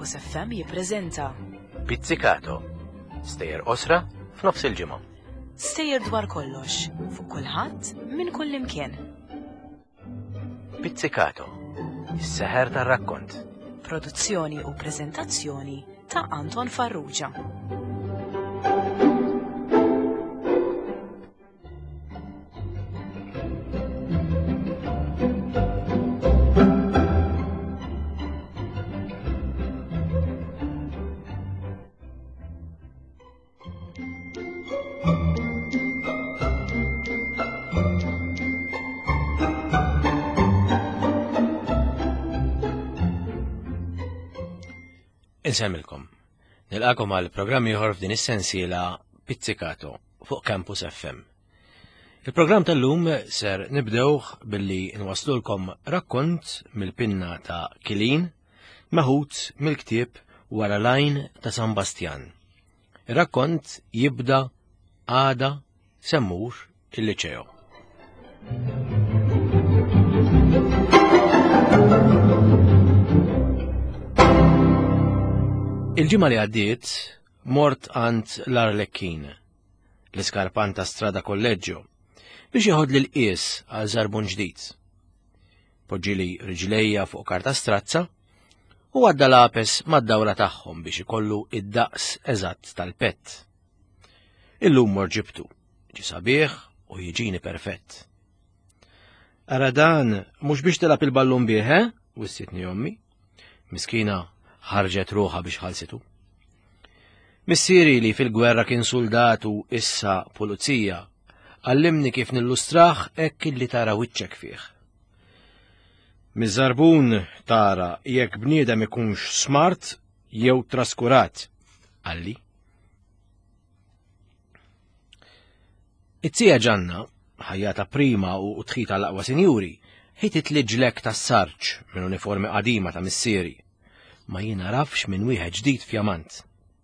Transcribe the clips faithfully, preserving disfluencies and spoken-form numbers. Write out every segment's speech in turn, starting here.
Campus F M jippreżenta Pizzicato, stejjer osra f'nofs il-ġimgħa. Stejjer dwar kollox, fuq kulħadd minn kull imkien. Pizzicato, is-seħer tar-rakkont. Produzzjoni u preżentazzjoni ta' Anton Farrugia. Insemmilkom, nilqakom għal programmi ieħor f'din is-sensiela Pizzicato fuq Campus F M. Il-programm tal-lum ser nibdewh billi nwaslulkom rakkont mill-pinna ta' Kilin maħud mill-ktieb Wara lajn ta' San Bastjan. Ir-rakkont jibda għada semmur il-liċeo. Il-ġimgħa li għaddiet mort għand l-Arlekkin, l-iskarpan ta' strada Kolleġġo, biex jieħodli l-qies għal żarbun ġdid. Poġġili riġlejja fuq karta strazza u għadda lapes mad-dawra tagħhom biex ikollu id-daqs eżatt tal-pett. Illum mor ġibtu, ġi sabiħ u jiġini perfett. Ara dan mhux biex tilab il-ballun bih, he? Wissitni ommi. Miskina ħarġet ruħa biex ħalsitu. Missieri li fil-gwerra kien soldatu issa pulizija, għallimni kif nillustraħ hekk illi tara wiċċek fih. Miż-żarbun tara jekk bniedem ikunx smart jew traskurat, għalli. It-tija Ġanna, ħajjata prima u tħita l-aqwa sinjuri, ħitit liġlek tas-sarġ minn uniformi qadima ta' missieri. Ma jien rafx minn wieħed ġdid f'jamant.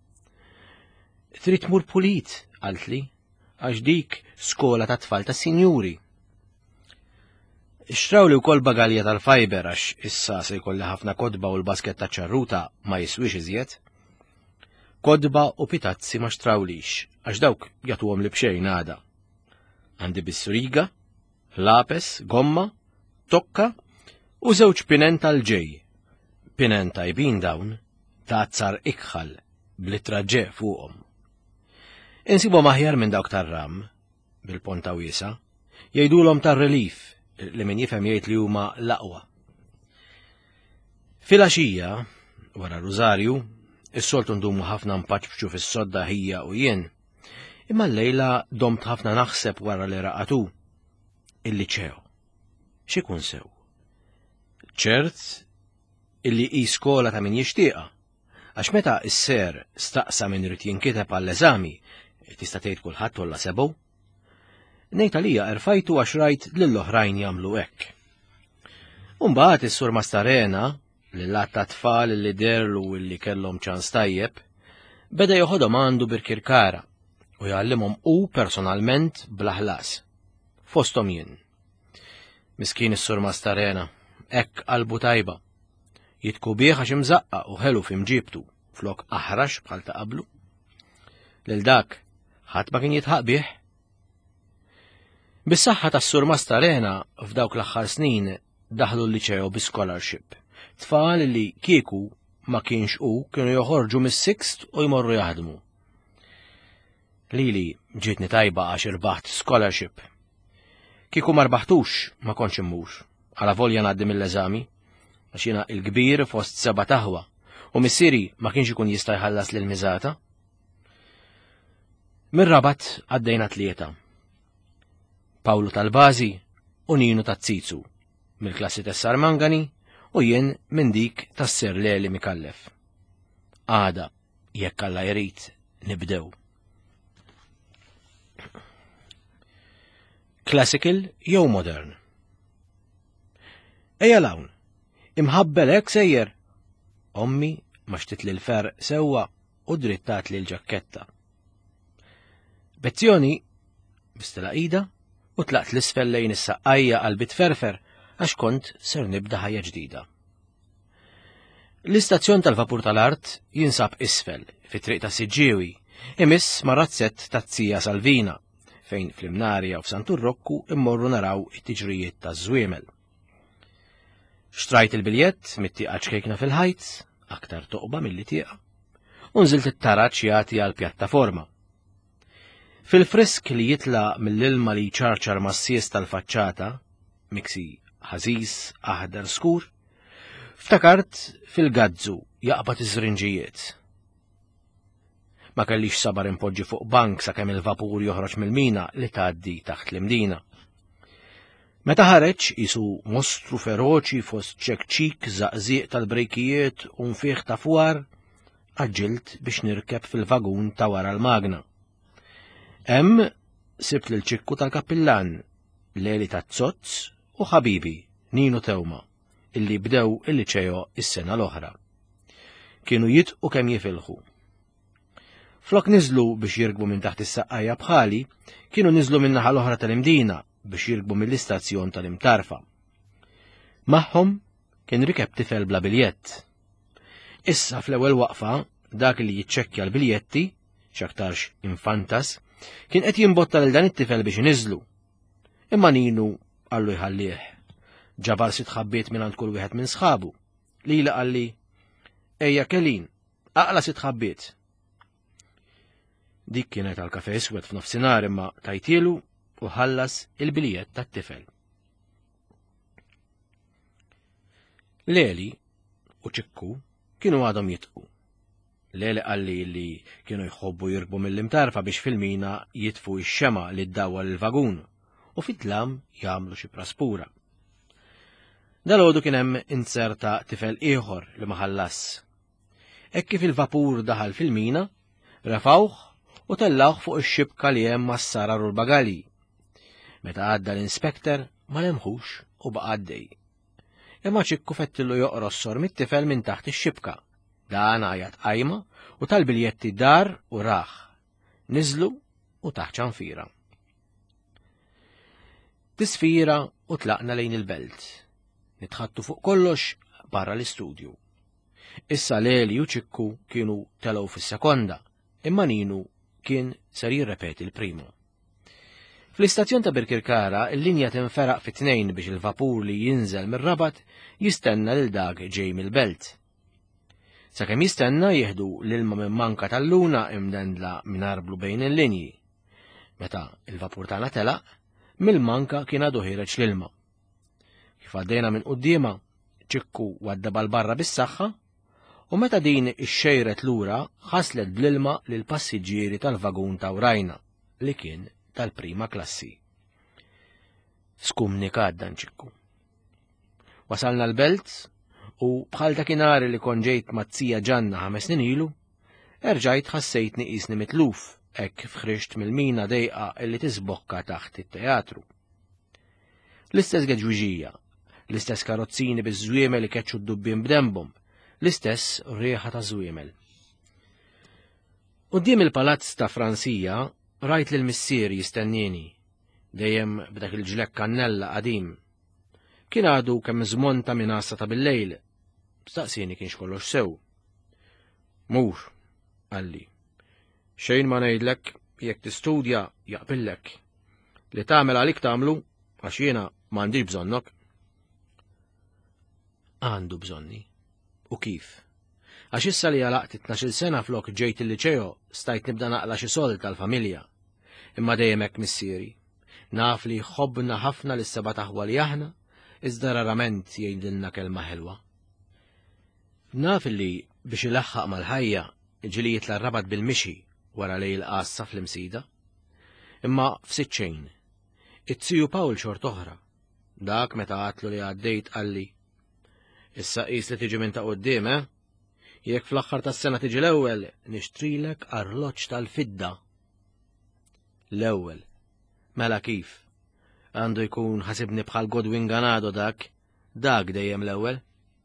Trid tmur pulit, qaltli, għax dik skola ta' tfal ta' sinjuri. Ixtraw li wkoll bagalja tal-fajber għax issa se jkolli ħafna kodba u l-basket ta' ċarruta ma jiswix iżjed. Kodba u pitazzi ma xtrawlix, għax dawk jagħtuhom li bxejn għada. Għandi bissuriga, lapes, gomma, tokka u żewġ pinen tal-ġej. Pinen tajbin dawn, ta' azzar ikħal, bl-traġġe fuqhom. Insibu maħjar minn dawk tar-ram, bil-ponta wiesa, jgħidulhom tar-relif li min jifhem jgħid li huma l-aqwa. Fil-għaxija, wara Rużarju, is-soltu ndumu ħafna mpaċċu fis-sodda ħija u jien, imma llejla domt ħafna naħseb wara li raqatu. Il-liċeo. X'ikun sew? ċert illi hi skola ta' min jixtieqha, għax meta s-ser staqsa min irid jinkiteb għall-eżami, tista' tgħid kulħadd olla sebgħu. Ngħid għalija erfajtu għax rajt lill-oħrajn jagħmlu hekk. U mbagħad is-sur Mastarena, li lat ta' tfal li derlu illi kellhom ċans tajjeb, beda joħodhom għandu bir-kirkara u jgħallimhom hu personalment bla ħlas. Fosthom jien. Miskien is-sur Mastarena, hekk qalbu tajba. Jitku bieħ għax imżaqqa u ħelu f'imġibtu, flok aħrax bħal ta' qablu. Lil dak, ħadd ma kien jitħaq bih. Bis-saħħa tas-sur Mastarena f'dawk l-aħħar snin daħlu l-liċeo bi scholarship. Tfal li kieku ma kienx hu kienu joħorġu mis-sixt u jmorru jaħdmu. Lili ġietni tajba għax irbaħt scholarship. Kieku ma rbaħtux ma kontx immur, għala volja ngħaddi mill-eżami, għax jiena il-kbir fost seba' taħwa u missieri ma kienx ikun jista' jħallas lil miżata. Mir-Rabat għaddejna tlieta. Pawlu tal-Bażi u Ninu tat-Tizzu, mill-klassi tas-Sar Mangani u jien minn dik tas-Ser Leli Mikallef. Għada, jekk Alla jrid, nibdew. Classical jew modern? Ejja lawn. Imħabbel hekk sejjer. Ommi ma xtit li l-fer sewwa u drittat li l-ġakketta. Bezzjoni bistela ida u tlaqt l-isfel lejn is-saqqajja qalbi tferfer għax kont ser nibda ħajja ġdida. L-istazzjon tal-vapur tal-Art jinsab isfel, fit-triq ta' Siġġiewi, imiss ma' razzett ta' Zija Salvina, fejn fl-Imnarja u f'Santurrokku immorru naraw it-tiġrijiet taż-żwiemel. Xtrajt il-biljett mit-tieqa ċkejkna fil-ħajt, aktar toqba milli tieqa, u nżilt it-taraġġ jagħti għall-pjattaforma. Fil-frisk li jitla mill-ilma li ċarċar mas-sies tal-faċċata, miksi ħażis aħdar skur, ftakart fil-gazzu jaqbad iż-żrinġijiet. Ma kellix sabar impoġġi fuq bank sakemm il-vapur joħroġ mill-mina li tgħaddi taħt l-imdina. Meta ħareġ isu mostru feroċi fost ċekċik żaqżieq tal-brejkijiet u nfieħ ta' fwar, aġġilt biex nirkeb fil-vagun ta' wara l-magna. Hemm sibt lil ċikku tal-kappillan, Leli Tazzozz u ħabibi Ninu Tewma, illi bdew il-liċeo is-sena l-oħra. Kienu jitqu kemm jifilħu. Flok niżlu biex jirkbu minn taħt is-saqqajja bħali, kienu niżlu minn naħa l-oħra tal-imdina biex jirkbu mill-istazzjon tal-imtarfa. Magħhom kien rikeb tifel bla biljett. Issa fl-ewwel waqfa dak li jiċċekkja l-biljetti, x'aktarx infantas, kien qed jimbotta lil dan it-tifel biex iniżlu. Imma Ninu qallu jħallih. Ġabar sitt ħabbiet minn għand kull wieħed minn sħabu. Lila qalli, ejja Kelin, aqla sitt ħabbiet. Dik kienet għal kafe iswed f'nofsinhar imma tajtielu u ħallas il-biljett tat-tifel. Leli u ċikku kienu għadhom jitqu. Leli qalli li kienu jħobbu jirkbu mill-imtarfa biex fil-mina jitfu x-xema li ddawwa l-vagun u fit-tlam jagħmlu xi praspura. Dalgħodu kien hemm inserta tifel ieħor li ma ħallas. Hekk kif il-vapur daħal fil-mina, refawh u tellawh fuq ix-xibka li hemm mas-sarar u l-bagali. Meta għadda l-inspektor ma lemħux u baqa' għaddej. Imma ċikku fettillu joqros sor mit-tifel minn taħt ix-xibka. Dan għajat qajma u tal-biljetti dar u raħ. Niżlu u taħt ċanfira. Tisfira u tlaqna lejn il-belt. Nitħattu fuq kollox barra l-istudju. Issa Leli u ċikku kienu telgħu fis-sekonda, imma Ninu kien ser jirrepeti l-primu. Fl-istazzjon ta' Birkirkara il-linja tinferaq fit-tnejn biex il-vapur li jinżel mir-Rabat jistenna lil dak ġej mill-belt. Sakemm jistenna jieħdu l-ilma minn manka tal-luna imdendla minarblu bejn il-linji. Meta il-vapur tagħna telaq, mill-manka kien għadu ħireġ l-ilma. Kif għaddejna minn qudiema, ċikku wadda bal-barra bis-saħħa, u meta din ix-xejret lura ħaslet bl-ilma lil passiġġieri tal-vagun ta' wrajna li kien tal-prima klassi. Skumni kaddan ċikku. Wasalna l-belt u bħal dakinhar li kon ġejt mazzija ġanna ħames snin ilu, erġajt ħassejtni qisni mitluf hekk kif ħriġt mill-mina dejqa illi tisbokka taħt it-teatru. L-istess geġwiġija, l-istess karozzini biż-żwiemel li keċċu d-dubbien b'dembhom, l-istess rieħa ta' żwiemel. Quddiem il-palazz ta' Fransija rajt lil missier jistennieni, dejjem b'dak il-ġlek kannella qadim. Kien għadu kemm żmonta minn għassa ta' bil-lejl, staqsini kienx kollox sew. Mhux, qalli. Xejn ma ngħidlek jekk tistudja jaqbillek. Li tagħmel għalik tagħmlu għax jiena m'għandix bżonnok. Għandu bżonni. U kif? Għax issa li għalaqt itnax-il sena flok ġejt il-liċeo stajt nibda naqla xi sol tal-familja. Imma dejjem hekk missieri. Naf li jħobbna ħafna lis seba' taħwa li aħna, iżda rarament jgħidilna kelma ħelwa. Naf li biex ilaħħaq mal-ħajja ġili jitla Rabat bil-mixi wara lejl qassa fl-imsida. Imma f'sitt xejn. It-Tiju Pawl xort oħra. Dak meta għatlu li għaddejt qalli. Issa qis li tiġi minn ta' quddiem, eh? Jekk fl-aħħar tas-sena tiġi l-ewwel nixtrilek arloġġ tal-fidda. L-ewwel. Mela kif? Għandu jkun ħasibni bħal Godwin Ganado dak, dak dejjem l-ewwel.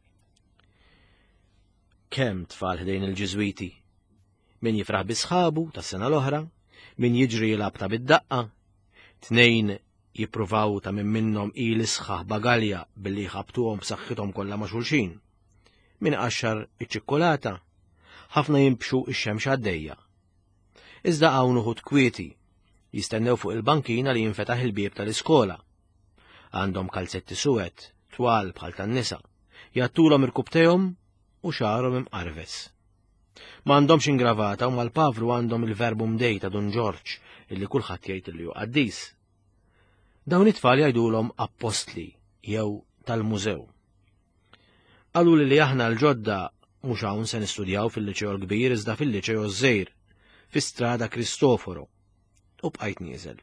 Kemm tfal ħdejn il-Ġiżwiti? Min jifraħ bi sħabu tas-sena l-oħra, min jiġri jilabta bid-daqqa, tnejn jippruvaw ta' minn minnhom il isħaħ bagalja billi jħabtuhom b'saħħithom kollha ma' xulxin. min qaxxar iċ-ċikkolata, ħafna jimbxu ix-xemx għaddejja. Iżda hawn uħud kwieti jistennew fuq il-bankina li jinfetaħ il-bieb tal-iskola. Għandhom kalzetti suwed, twal bħal tan-nisa, jattulhom irkubtejhom u xarhom imqarves. M'għandhomx ingravata u mal-pavru għandhom il-verbu mdej ta' Dun Ġorġ illi kulħadd jgħid li hu qaddis. Dawn it-tfal jgħidulhom appostli jew tal-mużew. Qaluli li aħna l-ġodda mhux hawn se nistudjaw fil-liċew l-kbir iżda fil-liċew żgħir, fi strada Kristoforo, u bqajt nieżel.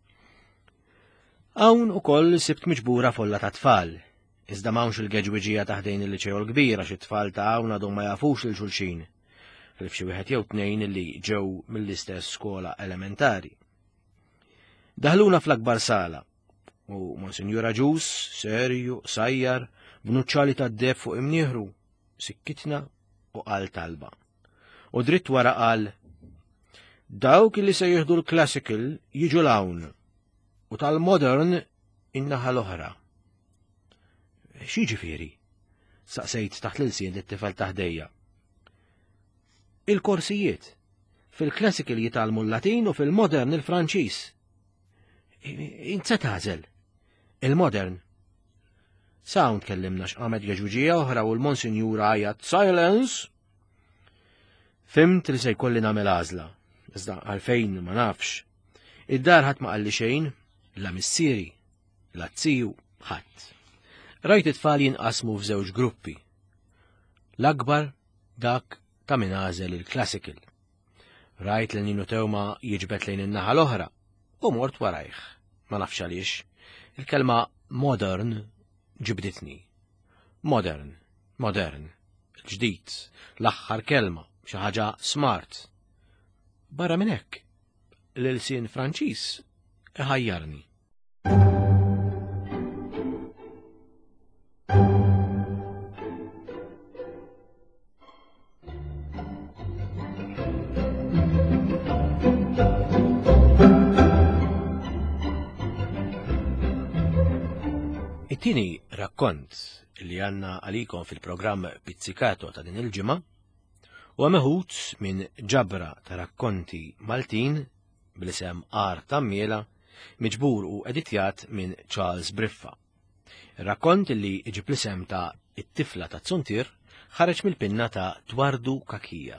Hawn ukoll sibt miġbura folla ta' tfal, iżda m'hawnx il-geġwiġija taħdejn il-liċew l-kbir għax it-tfal ta' hawn għadhom ma jafux lil xulxin, ħlif xi wieħed jew tnejn illi ġew mill-istess skola elementari. Daħluna fl-akbar sala, u Monsinjura Ġus, serju, sajjar, b'nuċċali tad-deb fuq imnieħru, sikkitna u qal talba. U dritt wara qal: dawk li se jieħdu l-classical jiġu l-hawn u tal-modern in-naħa l-oħra. X'jiġifieri? Saqsejt taħt l-ilsien lit-tifel taħdejja. Il-korsijiet. Fil-classical jitalmu l-Latin u fil-modern il-Franċiż. Insa tażel. Il-modern. Sawn tkellimna x'qamet geġwiġija oħra u l-Monsinjura għajat silence. Fimt li se jkolli nagħmel għażla, iżda għalfejn ma nafx. Id-dar ħadd ma qalli xejn, la missieri, la tziju, ħadd. Rajt it-tfal jinqasmu f'żewġ gruppi. L-akbar dak ta' min għażel il-classical. Rajt li Ninu Tewma jiġbed lejn in-naħa l-oħra u mort warajh. Ma nafx għaliex. Il-kelma modern ġibditni. Modern, modern, ġdid, l-aħħar kelma, xi ħaġa smart. Barra minn hekk, l-ilsien Franċiż iħajjarni. It-tieni rakkont li għandna għalikom fil-programm Pizzicato ta' din il-ġimgħa huwa meħud minn ġabra ta' rakkonti Maltin bl-isem Ar Tammiela, miġbur u editjat minn Charles Briffa. Ir-rakkont li iġib l-isem ta' It-tifla ta' Zuntir ħareġ mill-pinna ta' Dwardu Kakija.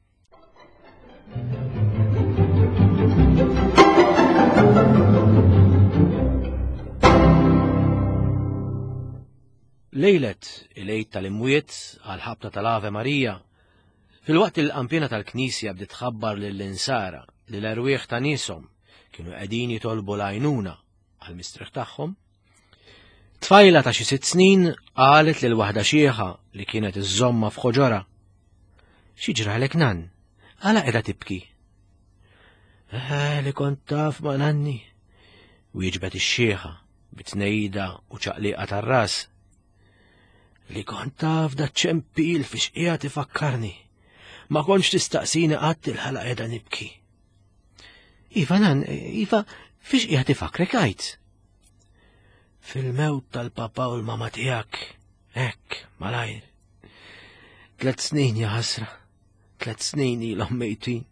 Lejlet il-għid tal-imwiet għal ħabta tal-Ave Marija, fil-waqt il-qampjena tal-Knisja bdiet tħabbar lill-insara li l-erwieħ ta' nieshom kienu qegħdin jitolbu l-għajnuna għall-mistrieħ tagħhom, tfajla ta' xi sitt snin qalet lil waħda xieħa li kienet iżżomma f'ħoġora: x'jiġralek nan? Għala qiegħda tibki? Eh, li kont taf ma' nanni, wieġbet ix-xieħa bitnejda u ċaqliqa tar-ras. Li kont taf da ċempil fiex qiegħed ifakkarni, ma kontx tistaqsini qatt il-ħala qiegħda nibki. Iva nan, Iva, fiex qiegħed ifakrek għajt? Fil-mewt tal-papa u l-mama tiegħek, hekk, malajr. Tlet snin ja ħasra, tlet snin ilhom mejtin.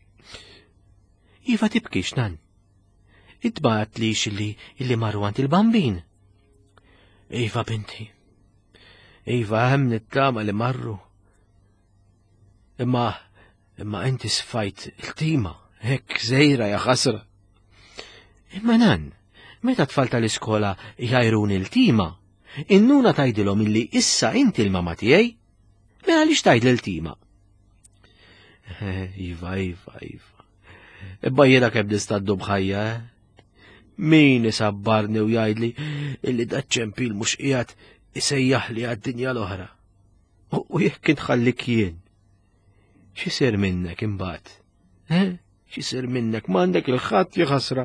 Iva tibkix nan. Itbagħat lix illi illi marru għand il-bambin. Iva binti. Iva hemm nittama li marru. Imma, imma inti sfajt il-tima, hekk żejra ja ħasra. Imma nan, meta tfal tal-iskola jgħajruni il-tima, innuna tajdilhom illi issa inti l-mama tiegħi, mela għaliex tgħidli l-tima. Iva, iva, iva. Ibba jiena kemm nistaddu bħajja, min isabbarni u jgħidli illi daċċempil mhux qiegħed isejjaħ li għad-dinja l-oħra. U jekk inħallik jien, x'isir minnek imbagħad? Eh? X'isir minnek m'għandek il-ħadd jħasra.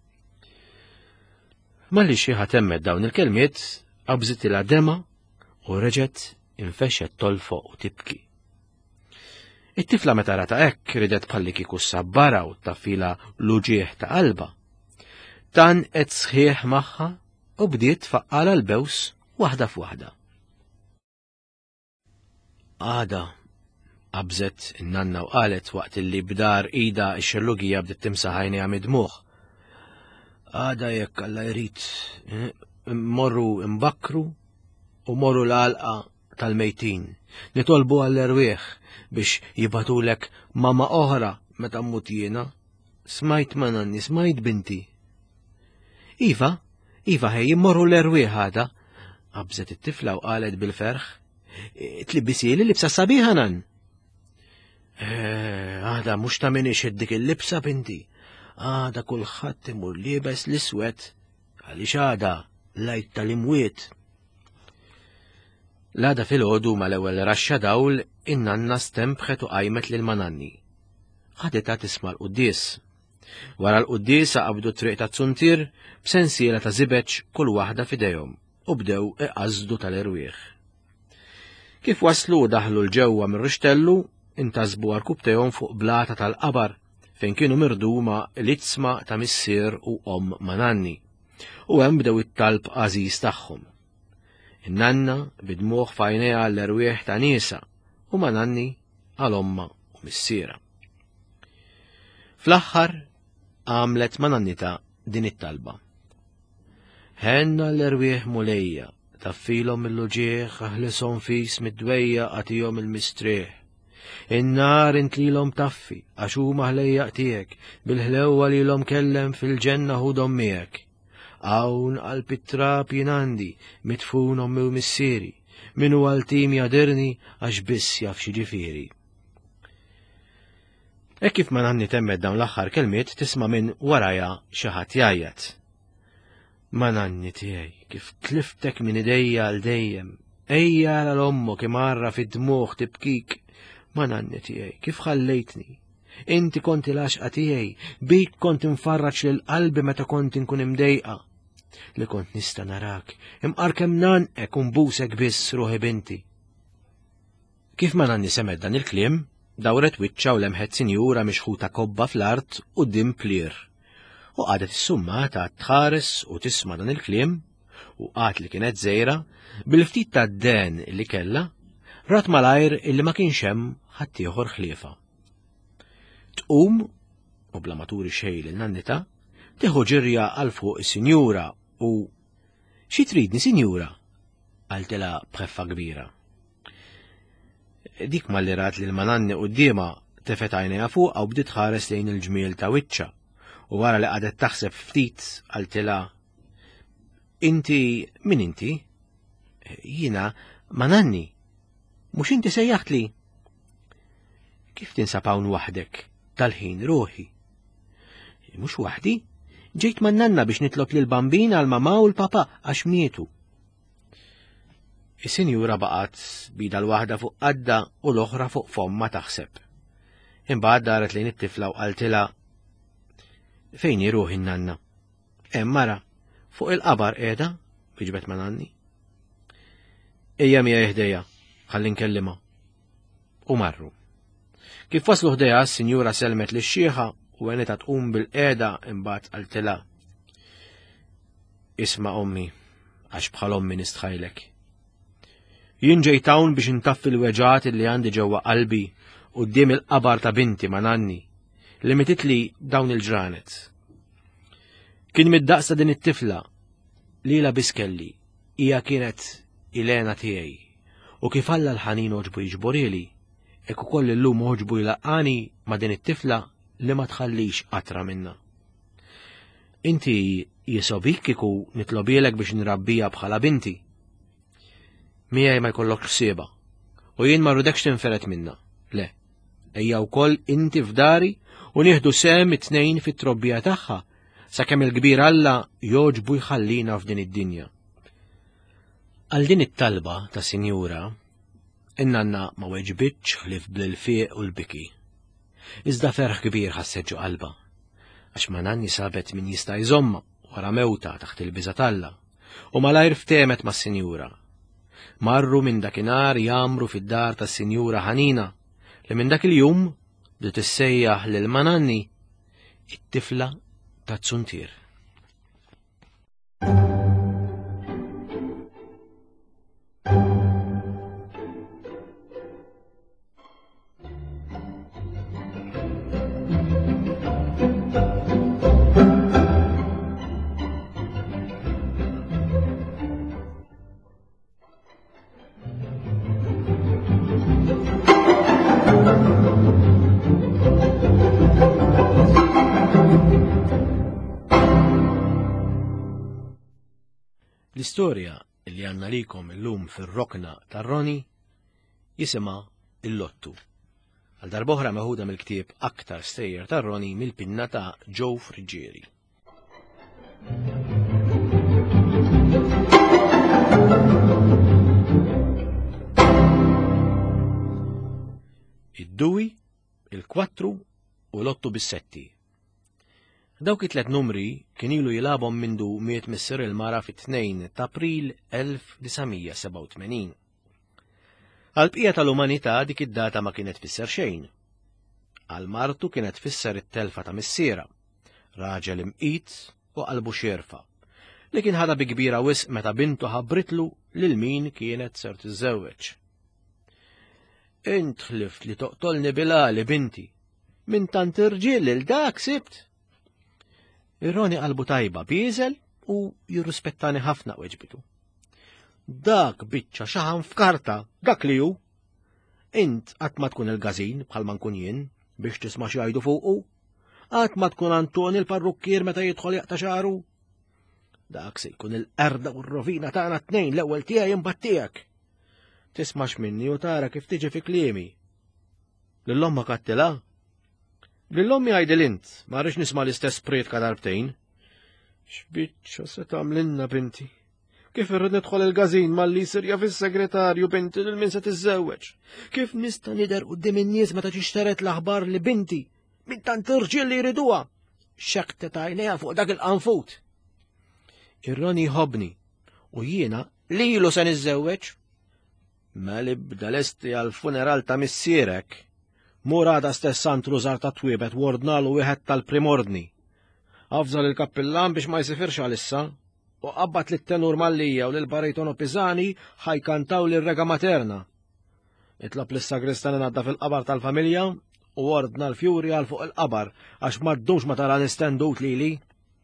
Malli xi ħadd temmet dawn il-kelmiet qabżit ilha dema u reġgħet infexxet tolfoq u tibki. It-tifla meta rata hekk ridet bħalli kieku sabbara u taffila l-uġieħ ta' qalba. Tan qed sħiħ magħha u bdiet tfaqqala l-bews waħda f'waħda. Għada, qabżet in-nanna u qalet waqt illi bdar ida x-xellugija bdiet timsaħ għajnejha mid-dmuħ. Għada jekk Alla jrid morru imbakru u morru l-għalqa tal-mejtin. Nitolbu għall-erwieħ biex jibatulek mama oħra meta mmut jiena. Smajt ma nanni, smajt binti. Iva, Iva ħej jimmorru l-erwieħ għada. Qabżet it-tifla u qalet bil-ferħ. Tlibbisi li libsa sabiħa nan. Għada mux ta' minix dik il-libsa binti. Għada kulħadd imur libes l-iswed għaliex għada lajt tal-imwiet. L-għada fil-ħodu mal-ewwel raxxa dawl in-nanna stempħet u qajmet lil mananni. Ħadetha tisma' l-quddies. Wara l-quddies qabdu triq ta' Tsuntir b'sensiela ta' żibeġ kull waħda f'idejhom u bdew iqażdu tal-irwieħ. Kif waslu u daħlu l-ġewwa mir-rixtellu, intasbu għall-kubtejhom fuq blata tal-qabar fejn kienu mirduma l-itzma ta' missier u om mananni, u hemm bdew it-talb għażiż tagħhom. In-nanna bidmuħ fajnejha l-erwieħ ta' niesa u mananni għal omma u missiera. Fl-aħħar għamlet manannita din it-talba. Ħenna l-erwieħ mulejja, taffilhom il-luġieħ aħlishom fis mid-dwejja għatihom il-mistrieħ. In-nar intlilhom taffi, għax huma ħlejjaq tiegħek, bil-ħlewwa lilhom kellem fil-ġenna ħudhom miegħek. Hawn għall-pittrab jien għandi, mitfun ommi u missieri, min huwa l-tim jadirni għax biss jaf xi ġifieri. Hekk kif mananni temmet dawn l-aħħar kelmiet tisma' minn warajha xi ħadd jgħajjed. Mananni tiegħi, kif tliftek minn idejja għal dejjem, ejja għal ommu kemm marra fid-dmuħ tibkik. Mananni tiegħi, kif ħallejtni? Inti konti l-għaxqa tiegħi, bik kont infarraġ lil qalbi meta kont inkun imdejqa. Li kont nista' narak, imqar kemm nanqek u nbusek biss ruħi binti. Kif mananni semed dan il-kliem, dawret wiċċa u lemħet sinjura mixħuta kobba fl-art quddiem plier. U qadet is-summata tħares u tisma' dan il-kliem, u qat li kienet żejra bil-ftit tad-den li kellha, rat malajr illi ma kienx hemm ħadd ieħor ħliefa. Tqum, u bla ma turi xejn lil nannita, tieħu ġirja għal fuq is-sinjura u xi tridni sinjura? Qaltilha b'ħeffa kbira. Dik malli rat lil mananni qudiema tefet għajnejha fuqha u bdiet tħares lejn il-ġmiel ta' wiċċa, u wara li qadet taħseb ftit qaltilha: Inti min inti? Jiena mananni. Mux inti sejjaħt li? Kif tinsab hawn waħdek, tal-ħin ruħi? Mux waħdi, ġejt man-nanna biex nitlob lil bambin għal mama u l-papa għax mietu. Is-sinjura baqgħet bida l-waħda fuq qadda u l-oħra fuq fomma taħseb. Imbagħad daret lejn it-tifla u qaltilha: Fejn iruħi n-nanna? Hemm mara, fuq il-qabar qiegħda, biġbet mananni. Ejja mija ħdejja, ħalli nkellima. U marru. Kif waslu ħdejha s-sinjura selmet li xieħa u għeneta tqum bil-qiegħda imbagħad qaltilha: Isma' ommi, għax bħal ommi nistħajlek. Jien ġejt hawn biex intaffi l-weġat li għandi ġewwa qalbi quddiem il-qabar ta' binti mananni li mititli dawn il-ġranet. Kien mid-daqsa din it-tifla lila biskelli, hija kienet Ilena tiegħi, u kif Alla l-ħanin oġbu jiġborili, hekk ukoll illum oġbu jlaqqani ma' din it-tifla li ma tħallix qatra minna. Inti jisobik kieku nitlobielek biex nrabbija bħala binti. Miegħi ma jkollok ħsieba, u jien ma rridekx tinferet minna. Le, ejja wkoll inti f'dari u nieħdu sem it-tnejn fit-trobbija tagħha sakemm il-kbir Alla joġbu jħallina f'din id-dinja. Għal din it-talba ta' sinjura, in-nanna ma weġbitx ħlif bl-ilfieq u l-biki. Iżda ferħ kbir ħasset ġo qalba, għax mananni sabet min jista' jżomma wara mewta taħt il-biża' Alla, u malajr ftemet mas-sinjura. Marru minn dakinhar jamru fid-dar tas-sinjura ħanina li minn dak il-jum bdiet issejjaħ lil mananni it-tifla ta' Tsuntir. L-istorja li għanna likom illum fir-rokna tar-Roni jisimha Il-Lottu. Għal darboħra meħuda mill-ktieb Aktar stejjer tar-Roni mill-pinna ta' Joe Frigieri. Id-Dwi, il-Kwattru u l-Ottu bis-Setti. Dawk it-tlet numri kien ilu jilabhom mindu miet missier il-mara fit-tnejn ta' April elf tisgħumija seba' u tmenin. Għal-bqija tal-umanità dik id-data ma kienet tfisser xejn. Għal-martu kienet tfisser it-telfa ta' missiera, raġel imqit u qalbu xierfa, li kien ħada bi kbira wisq meta bintu ħabbritlu lil min kienet ser tiżżewweġ. Int ħlift li toqtolni bil-għali binti, minn tant irġiel lil dak sibt. Ir-Roni qalbu tajba bieżel u jirrispettani ħafna weġbitu. Dak biċċa xaħan f'karta, dak li hu. Int qatt ma tkun il-gazin bħalma nkun jien biex tisma' xi jgħidu fuqu. Qatt ma tkun Antoni l-parrukkier meta jidħol jaqta' xaru. Dak se jkun il-qerda u r-rovina tagħna tnejn l-ewwel tiegħi imbagħad tiegħek. Tismax minni u tara kif tiġi fi kliemi. Lill-omma kattila? Lill-ommi għajdil int, ma rridx nisma' l-istess pretka darbtejn. X'biċċa se tagħmlilna binti? Kif irrid nidħol il-gazin malli sirja fis-segretarju binti lil min se tiżżewweġ? Kif nista' nidher quddiem in-nies meta tixteret l-aħbar li binti min tant irġiel li jriduha? Xektet għajnejha fuq dak il-qanfut. Ir-Roni jħobbni u jiena lilu se niżżewweġ. Meli bda lesti għal-funeral ta' missierek, mur għada stess antru żar ta' twiebet wordnalu wieħed tal-primordni. Afżal il-kappillan biex ma jsifirx għalissa, u qabbat li t-tenur Mallija u l-baritono Pisani ħajkantaw li rega materna. Itlob l-sagristan għadda fil-qabar tal-familja u ordna l-fjuri għal fuq il-qabar għax maddux ma tara nistendut lili.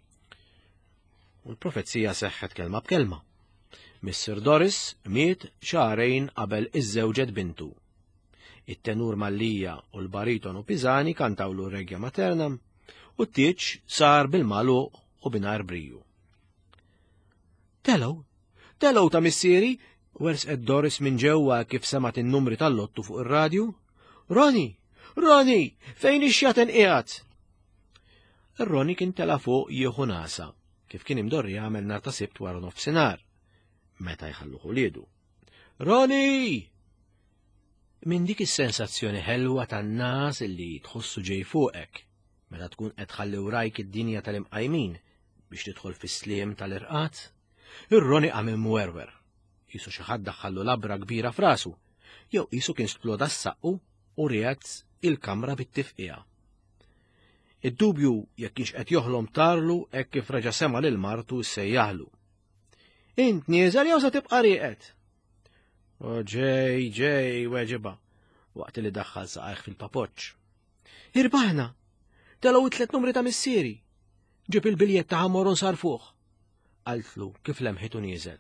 U l-profezzija seħħet kelma b'kelma. Mister Doris miet xahrejn qabel iż-żewġet bintu. It-tenur Mallija u l-baritonu Pisani kantawlu regja materna u t-tieġ sar bil-magħluq u bingħajr briju. Telow, telow ta' missieri, wersqet Doris minn ġewwa kif semat in-numri tal-lottu fuq ir-radju. Roni, Roni, fejn ix-xjaten qiegħed? Ir-Roni kien tela fuq jieħu nasa, kif kien imdorri jagħmel nhar ta' sibt wara nofsinhar. Meta jħalluħu liedu. Roni! Min dik is-sensazzjoni ħelwa tan-nas illi tħossu ġej fuqek, meta tkun qed tħalli wrajk id-dinja tal-imqajmin biex tidħol fis-sliem tal-irqat, ir-Roni qam imwerwer. Qisu xi ħadd daħħallu labra kbira f'rasu, jew qisu kien sploda s-saqqu u riegħet il-kamra bit-tifqija. Id-dubju jekk kienx qed joħlom tarlu hekk kif reġa' sema' lil martu ssejjaħlu. Int nieżel jew se tibqa' rieqed? O ġej, ġej, weġiba, waqt li daħħal saqajh fil-papoċċ. Irbaħna, telgħu it-tlet numri ta' missieri. Ġib il-biljett ta' ħammorun sar fuq. Qaltlu kif lemħitu nieżel.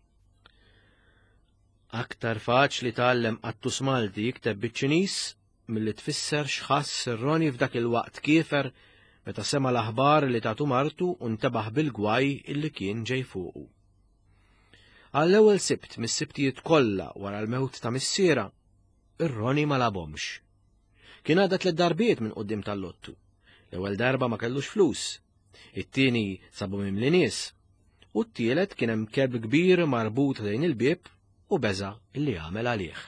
Aktar faċli tgħallem qattus Malti jikteb biċ-Ċiniż milli tfisser x'ħass ir-Roni f'dak il-waqt kiefer meta sema l-aħbar li tagħtu martu u ntebaħ bil-gwaj illi kien ġej fuqu. Għall-ewwel sibt mis-sibtijiet kollha wara l-mewt ta' missiera, ir-Roni ma labhomx. Kien għadha tliet darbiet minn quddiem tal-lottu. L-ewwel darba ma kellux flus, it-tieni sabu mimli nies, u t-tielet kien hemm kelb kbir marbut lejn il-bieb u beża illi għamel għalih.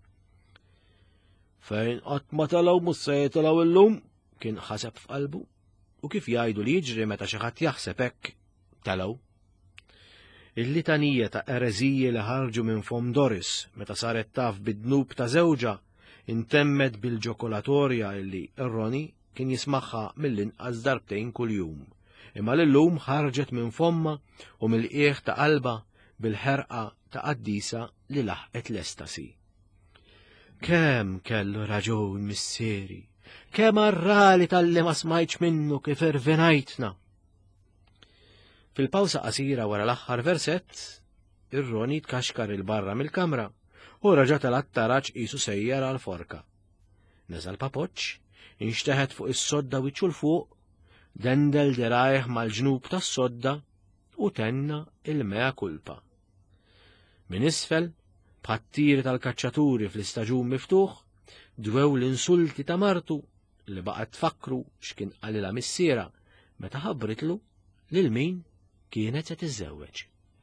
Fejn qatt ma telgħu mhux se jitilgħu illum, kien ħaseb f'qalbu, u kif jgħidu li jiġri meta xi ħadd jaħseb hekk telgħu. Il-litanija ta' ereżiji li ħarġu minn fom Doris meta saret taf bid-dnub ta' żewġa intemmet bil-ġokolatorja illi ir-Roni kien jismagħha mill-inqas darbtejn kuljum, imma lillum ħarġet minn fomma u mill-qiegħ ta' qalba bil-ħerqa ta' qaddisa li laħqet l-estasi. Kemm kellu raġun missieri, kemm arrali tal-li ma smajtx minnu kif irvenajtna. Fil-pawsa qasira wara l-aħħar versett, ir-Roni tkaxkar il-barra mill-kamra u raġa' tal-attaraġġ qisu sejjer għal forka. Neżal papoċċ, inxteħet fuq is-sodda wiċċu l fuq, dendel derajh mal-ġnub tas-sodda u tenna il-mea kulpa. Min isfel, bħat-tiri tal-kaċċaturi fl-istaġun miftuħ, dwew l-insulti ta' martu li baqgħet tfakru x'kien qalilha missiera meta ħabbritlu lil min kienet se tiżżewweġ.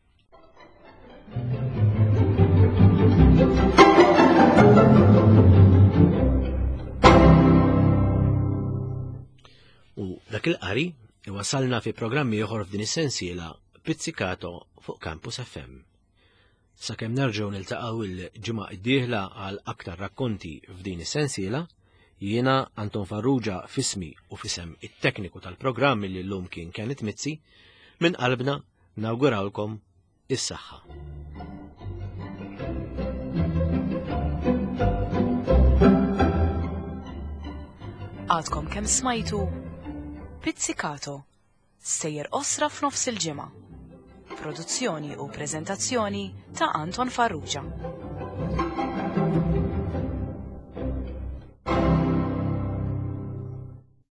U dak il-qari iwasalna fi programmi oħor f'din is-sensiela Pizzicato fuq Campus F M. Sakemm nerġgħu niltaqgħu il-ġimgħa d-dieħla għal aktar rakkonti f'din is-sensiela, jiena Anton Farrugia fismi u fisem it-tekniku tal-programm li llum kien Kenneth Mizzi, minn qalbna nawgurawlkom is-saħħa. Għadkom kemm smajtu Pizzicato, sejjer osra f'nofs il-ġimgħa. Produzzjoni u preżentazzjoni ta' Anton Farrugia.